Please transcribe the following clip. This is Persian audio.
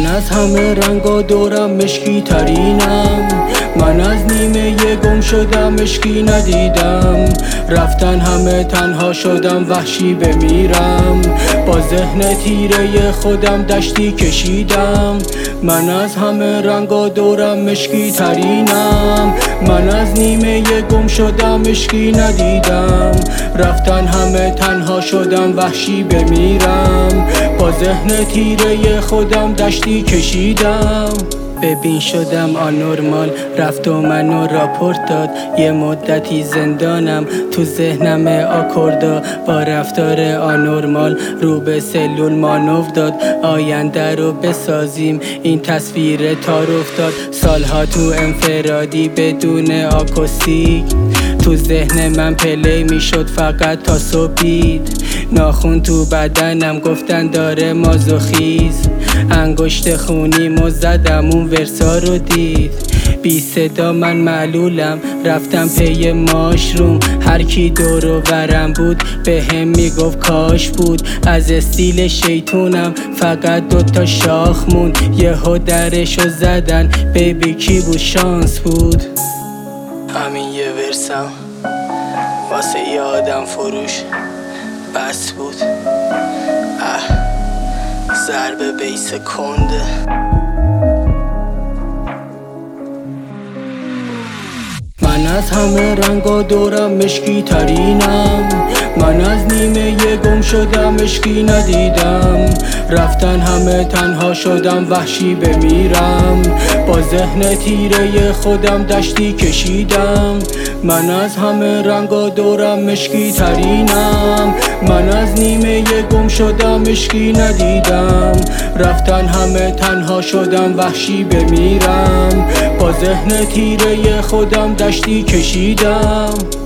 من از همه رنگا دورم مشکی ترینم، من از نیمه گم شدم مشکی ندیدم. رفتن همه تنها شدم وحشی بمیرم، با ذهن تیره خودم دشتی کشیدم. من از همه رنگا دورم مشکی ترینم، من از نیمه گم شدم مشکی ندیدم. رفتن همه تنها شدم وحشی بمیرم، با ذهن تیره خودم دشتی کشیدم. ببین شدم آنورمال، رفت و منو راپورت داد. یه مدتی زندانم، تو ذهنم آکوردا. با رفتار آنورمال رو به سلول مانو داد. آینده رو بسازیم، این تصویر تار افتاد. سالها تو انفرادی بدون آکوستیک، تو ذهن من پلی میشد فقط تا صبحید. ناخون تو بدنم گفتن داره مازوخیز، انگشت خونیمو زدم اون ورسا رو دید. بی صدا من معلولم، رفتم پی ماشروم. هر کی دور و برم بود به هم میگفت کاش بود. از استیل شیطونم فقط دوتا شاخ مون. یهو درشو زدن بیبی کی بود؟ شانس بود. همین یه ورسم واسه یه آدم فروش بس بود. ضربه بیس کنده. من از همه رنگا دورم مشکی ترینم، من از نیمه گم شدم مشکی ندیدم. رفتن همه تنها شدم وحشی بمیرم، با ذهن تیره خودم دشتی کشیدم. من از همه رنگا دورم مشکی ترینم، من از نیمه گم شدم مشکی ندیدم. رفتن همه تنها شدم وحشی بمیرم، با ذهن تیره خودم دشتی کشیدم.